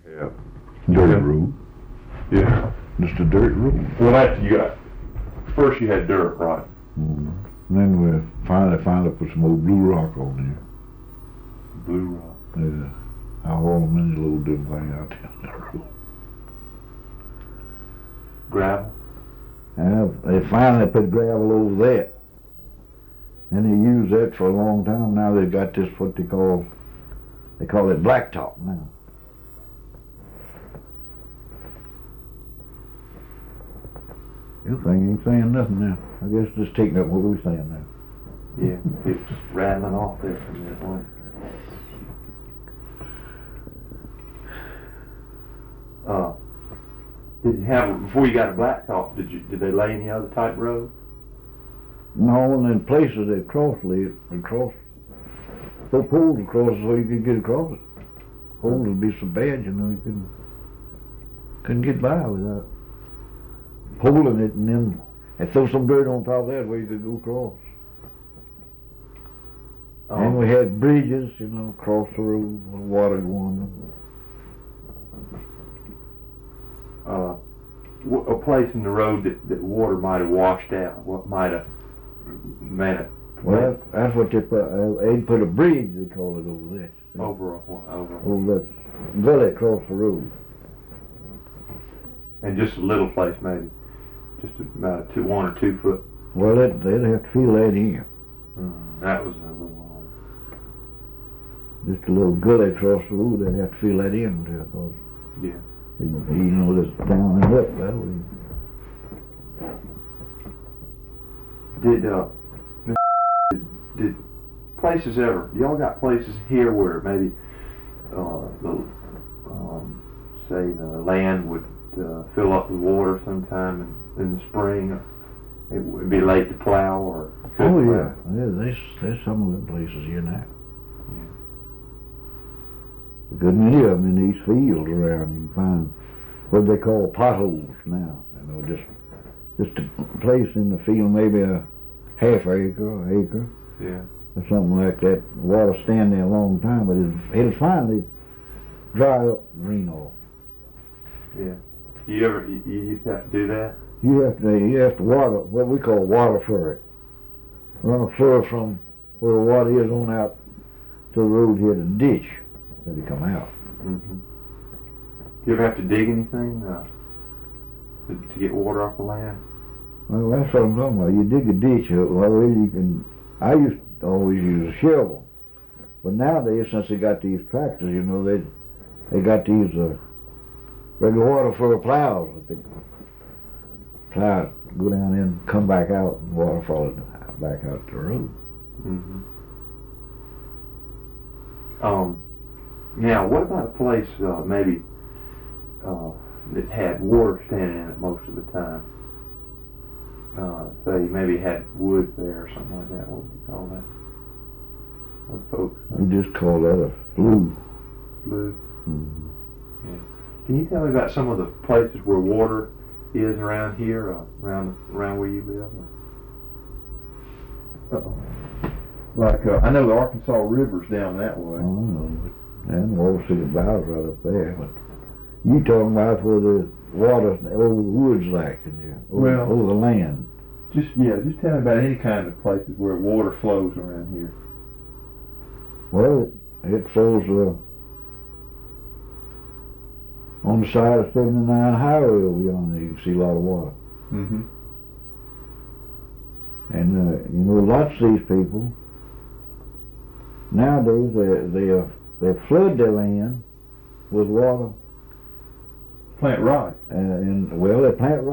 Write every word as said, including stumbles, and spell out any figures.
Yeah. Dirt Yeah. road. Yeah. Just a dirt road. Well, after you got, first you had dirt, right? Mm. And then we finally, finally put some old blue rock on Blue rock. there. Yeah. I haul them in the little dim thing out down that road. Gravel. And they finally put gravel over that. And they used that for a long time. Now they've got this, what they call, they call it blacktop now. This thing ain't saying nothing now. I guess it's just taking up what we're saying now. Yeah, it's rattling off there from that one. Uh, did you have, before you got a blacktop, did you, did they lay any other type road? No, and in places they cross laid, they cross, throw poles across so you could get across it. Poles would be so bad, you know, you couldn't, couldn't get by without pulling it, and then and throw some dirt on top of that where you could go across. Um, And we had bridges, you know, across the road, with water going. uh, w- a place in the road that, that water might have washed out, what might have made it Well, that's, that's what they put, uh, they put a bridge, they call it over there. see? over, a- over, Over that gully across the road. and just a little place maybe, just about a two, one or two foot. Well, they'd, they'd have to fill that in. Mm, that was a little long. Just a little gully across the road, they'd have to fill that in there, because, Yeah. you know, this down and up that way. Did, uh, did, did places ever, y'all got places here where maybe, uh, the, um, say the land would, uh, fill up with water sometime in, in the spring, or it would be late to plow, or could Oh, plow? yeah, yeah, there's, there's some of them places here now. Yeah. A good many of them in these fields around, you can find what they call potholes now, you know, just, just a place in the field, maybe a half acre, acre, Yeah. or something like that. Water stand there a long time, but it'll, it'll finally dry up and drain off. Yeah. You ever, you, you used to have to do that? You have to, you have to water, what we call water fur it. Run a fur from where the water is on out to the road here, the ditch, that it come out. Mm-hmm. You ever have to dig anything, uh, to, to get water off the land? Well, that's what I'm talking about. You dig a ditch, uh, well, you can, I used to always use a shovel. But nowadays, since they got these tractors, you know, they, they got these, uh, regular water for plows. That they plow, go down in, come back out, and water falling back out the road. Mm-hmm. Um, now, what about a place, uh, maybe, uh, that had water standing in it most of the time? Uh, say maybe had woods there or something like that. What would you call that? What folks? We just call that a flue. Blue. Mm-hmm. Can you tell me about some of the places where water is around here, uh, around around where you live? Uh-oh. Like, uh, I know the Arkansas River's down that way. I don't know, but, and Wall City Bow's right up there, but you talking about where the water, the old woods like, and you, over, Well- over the land. Just, yeah, just tell me about any kind of places where water flows around here. Well, it, it flows, uh, on the side of seventy-nine highway over yonder, you can see a lot of water. Mm-hmm. And, uh, you know, lots of these people, nowadays, they, they, uh, they flood their land with water, Plant rice. and, and well, they plant